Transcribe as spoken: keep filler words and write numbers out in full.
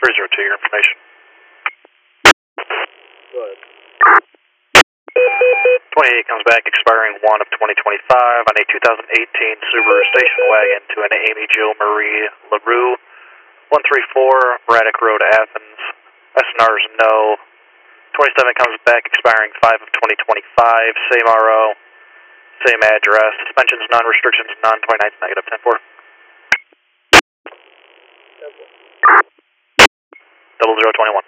three zero two, your information. Go ahead. twenty-eight comes back, expiring one of twenty twenty-five on a two thousand eighteen Subaru station wagon to an Amy Jo Marie LaRue, one three four Braddock Road, Athens. S N R is no. twenty-seven comes back, expiring five of twenty twenty-five, same R O, same address. Suspensions none, restrictions none, twenty-nine is negative, ten four. Double zero twenty-one.